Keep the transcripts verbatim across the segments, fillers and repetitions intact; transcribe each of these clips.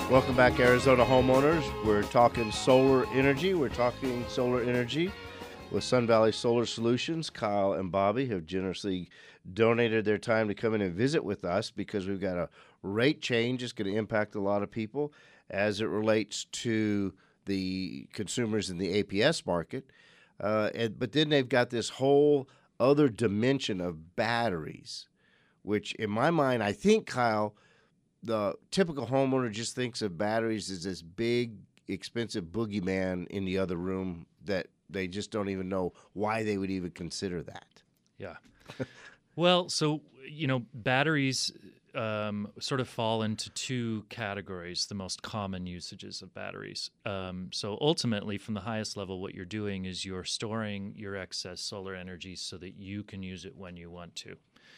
Welcome back, Arizona homeowners. We're talking solar energy. We're talking solar energy with Sun Valley Solar Solutions. Kyle and Bobby have generously donated their time to come in and visit with us because we've got a rate change that's going to impact a lot of people as it relates to the consumers in the A P S market. Uh, and, but then they've got this whole other dimension of batteries, which in my mind, I think, Kyle, the typical homeowner just thinks of batteries as this big, expensive boogeyman in the other room that they just don't even know why they would even consider that. Yeah. Well, so, you know, batteries um, sort of fall into two categories, the most common usages of batteries. Um, so ultimately, from the highest level, what you're doing is you're storing your excess solar energy so that you can use it when you want to.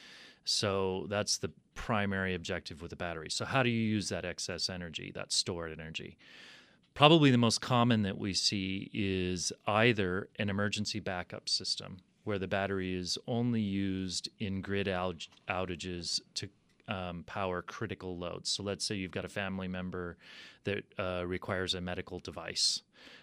So that's the primary objective with a battery. So how do you use that excess energy, that stored energy? Probably the most common that we see is either an emergency backup system where the battery is only used in grid outage, outages to um, power critical loads. So let's say you've got a family member that uh, requires a medical device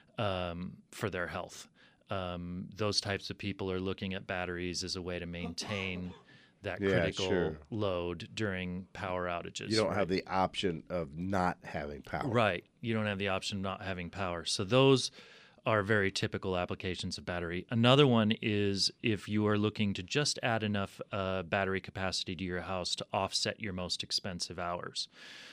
um, for their health. Um, those types of people are looking at batteries as a way to maintain that Yeah, critical sure. load during power outages. You don't right? have the option of not having power. Right. You don't have the option of not having power. So those are very typical applications of battery. Another one is if you are looking to just add enough uh, battery capacity to your house to offset your most expensive hours.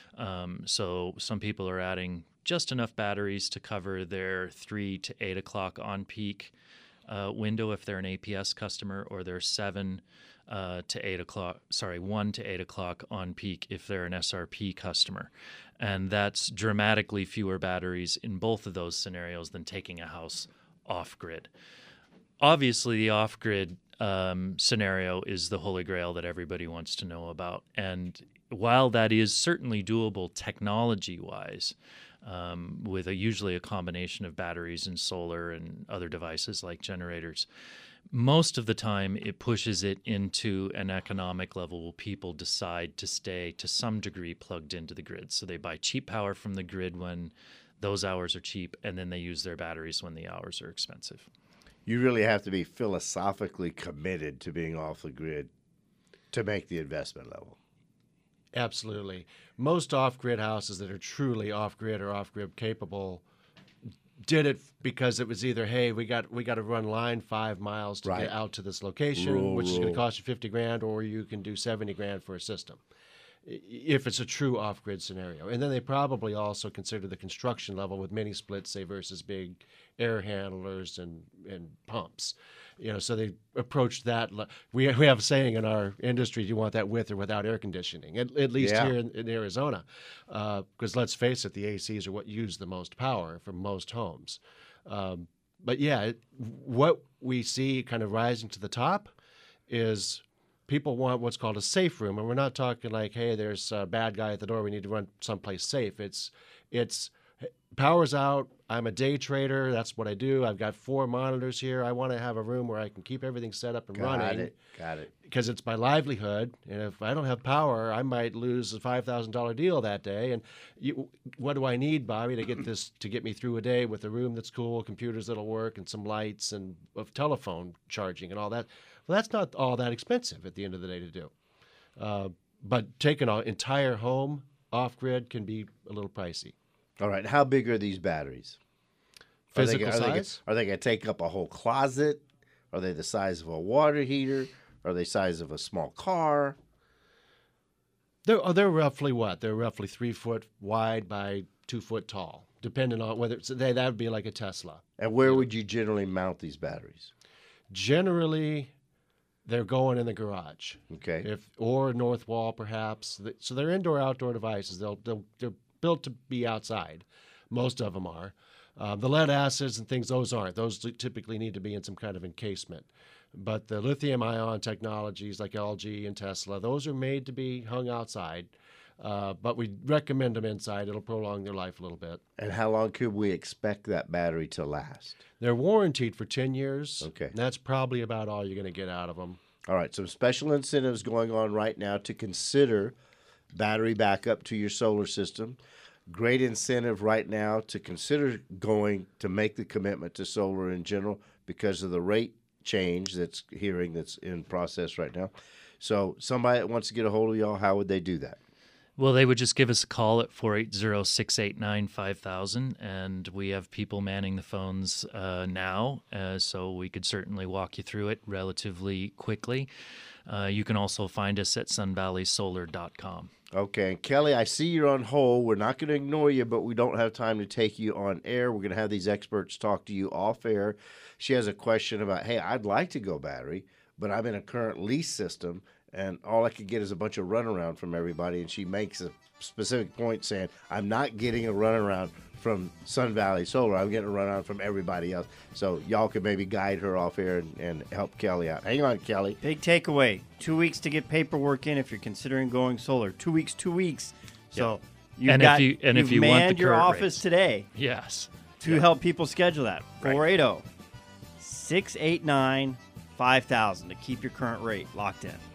Um, so some people are adding just enough batteries to cover their three to eight o'clock on peak uh, window if they're an A P S customer, or their seven Uh, to eight o'clock, sorry, one to eight o'clock on peak if they're an S R P customer. And that's dramatically fewer batteries in both of those scenarios than taking a house off grid. Obviously, the off grid um, scenario is the holy grail that everybody wants to know about. And while that is certainly doable technology wise, um, with a, usually a combination of batteries and solar and other devices like generators, most of the time it pushes it into an economic level where people decide to stay to some degree plugged into the grid. So they buy cheap power from the grid when those hours are cheap, and then they use their batteries when the hours are expensive. You really have to be philosophically committed to being off the grid to make the investment level. Absolutely. Most off-grid houses that are truly off-grid or off-grid capable did it because it was either, hey, we got we got to run line five miles to Right. get out to this location, Rural, which is going to rural. cost you fifty grand, or you can do seventy grand for a system, i- if it's a true off-grid scenario. And then they probably also consider the construction level with mini splits, say, versus big air handlers and, and pumps. You know, so they approach that. le- We we have a saying in our industry: you want that with or without air conditioning. At, at least Yeah. here in, in Arizona, because let's face it, the A Cs are what use the most power for most homes. Um, but yeah, it, what we see kind of rising to the top is people want what's called a safe room, and we're not talking like, hey, there's a bad guy at the door, we need to run someplace safe. It's it's power's out. I'm a day trader. That's what I do. I've got four monitors here. I want to have a room where I can keep everything set up and Got running it. Got it. because it's my livelihood. And if I don't have power, I might lose a five thousand dollar deal that day. And you, what do I need, Bobby, to get this to get me through a day with a room that's cool, computers that'll work, and some lights and a telephone charging and all that? Well, that's not all that expensive at the end of the day to do. Uh, but taking an entire home off grid can be a little pricey. All right. How big are these batteries? Are they, Physical are they, size? are they going to take up a whole closet? Are they the size of a water heater? Are they the size of a small car? They're oh, they're roughly what? They're roughly three foot wide by two foot tall, depending on whether it's they that would be like a Tesla. And where would you generally mount these batteries? Generally, they're going in the garage, Okay. if or north wall perhaps. Th- So they're indoor outdoor devices. They'll, they'll they're built to be outside. Most of them are. Uh, the lead acids and things, those aren't. Those typically need to be in some kind of encasement. But the lithium ion technologies like L G and Tesla, those are made to be hung outside. Uh, but we recommend them inside. It'll prolong their life a little bit. And how long could we expect that battery to last? They're warranted for ten years. Okay. And that's probably about all you're going to get out of them. All right, some special incentives going on right now to consider battery backup to your solar system. great incentive right now to consider going to make the commitment to solar in general because of the rate change that's hearing that's in process right now. So somebody that wants to get a hold of y'all, how would they do that? Well, they would just give us a call at four eight zero, six eight nine, five thousand, and we have people manning the phones uh, now, uh, so we could certainly walk you through it relatively quickly. Uh, you can also find us at sun valley solar dot com. Okay, and Kelly, I see you're on hold. We're not going to ignore you, but we don't have time to take you on air. We're going to have these experts talk to you off air. She has a question about, hey, I'd like to go battery, but I'm in a current lease system, and all I could get is a bunch of runaround from everybody. And she makes a specific point saying, I'm not getting a runaround from Sun Valley Solar. I'm getting a runaround from everybody else. So y'all could maybe guide her off air and, and help Kelly out. Hang on, Kelly. Big takeaway. Two weeks to get paperwork in if you're considering going solar. Two weeks, two weeks. So Yep. you've And if got, you- and if you've you want the manned your current office rates. today Yes. to help people schedule that. four eight zero, six eight nine, five thousand to keep your current rate locked in.